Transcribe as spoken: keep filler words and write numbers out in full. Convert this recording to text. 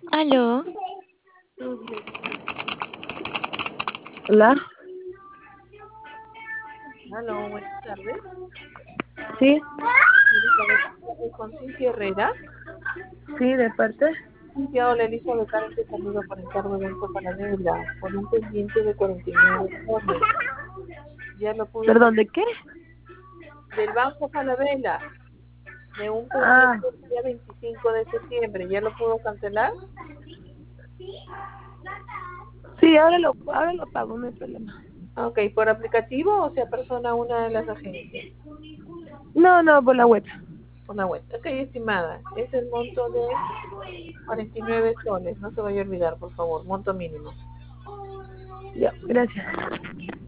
Aló, Hola, Aló, buenas tardes. sí, Señorita, de- con Cintia Herrera. sí, de parte. Cintia, hola, Elizabeth Karen te saluda por encargo de Banco Falabella, por un pendiente de cuarenta y nueve soles. Ya lo pudo ¿Perdón, can- de qué? del Banco Falabella, de un pendiente Ah, del día veinticinco de septiembre. ¿Ya lo pudo cancelar? sí, ahora lo, ahora lo pago, no hay problema. Ok, ¿por aplicativo o sea persona una de las agencias? No, no, por la web. Por la web. Ok, estimada, es el monto de cuarenta y nueve soles. No se vaya a olvidar, por favor, monto mínimo. Ya, gracias.